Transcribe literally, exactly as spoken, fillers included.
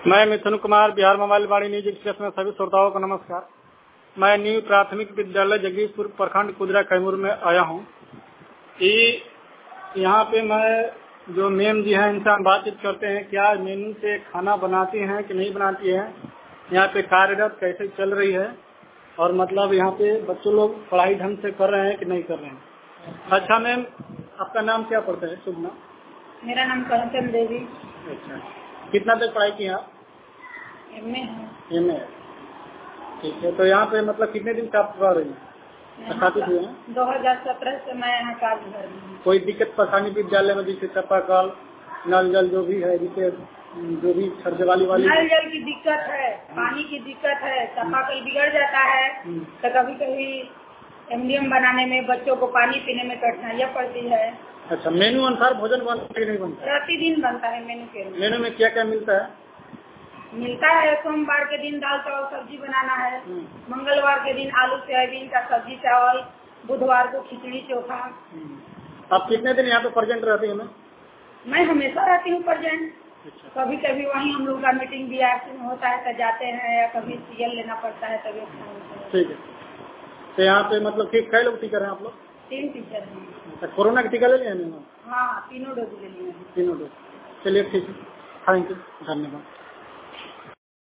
मैं Mithun Kumar, Bihar mobile Vani news express में सभी श्रोताओं को नमस्कार। मैं न्यू प्राथमिक विद्यालय जगदीशपुर प्रखंड कुदरा कैमूर में आया हूँ। यहाँ पे मैं जो मैम जी हैं इनसे हम बातचीत करते हैं, क्या मेनू से खाना बनाती हैं कि नहीं बनाती हैं, यहाँ पे कार्यरत कैसे चल रही है और मतलब यहाँ पे बच्चों लोग पढ़ाई ढंग से कर रहे हैं कि नहीं कर रहे हैं। अच्छा मैम, आपका नाम क्या पड़ता है? शुभ नाम? मेरा नाम कंचन देवी। अच्छा, कितना तक पढ़ाई की आप? एम ए है। एम ए, ठीक है। तो यहाँ पे मतलब कितने दिन से आप पढ़ रही हैं? स्थापित हुए हैं दो हजार सत्रह से मैं यहाँ कार्य कर रही हूँ। कोई दिक्कत परेशानी विद्यालय में, जैसे चापाकल, नल जल जो भी है, जिसे जो भी खर्चे वाली वाली नल जल की दिक्कत है, पानी की दिक्कत है, चापाकल बिगड़ जाता है तो कभी कभी एमडीएम बनाने में बच्चों को पानी पीने में कठिनाइयाँ पड़ती है। अच्छा, मेनू अनुसार भोजन बनता है कि नहीं बनता? प्रतिदिन बनता है मेनू के। मेनू में क्या क्या मिलता है? मिलता है सोमवार के दिन दाल चावल सब्जी बनाना है, मंगलवार के दिन आलू सोयाबीन का सब्जी चावल, बुधवार को खिचड़ी चोखा। आप कितने दिन यहाँ पे प्रेजेंट रहती है? मैं हमेशा रहती हूँ प्रेजेंट। अच्छा। कभी कभी वहीं हम लोग का मीटिंग भी होता है तो जाते हैं, या कभी सीएल लेना पड़ता है तभी। ठीक है। तो यहाँ पे मतलब कई लोग टीचर हैं आप लोग? तीन टीचर हैं। कोरोना का टीका ले लिया है? हाँ, तीनों डोज ले लिए हैं। तीनों डोज। चलिए ठीक है, थैंक यू, धन्यवाद।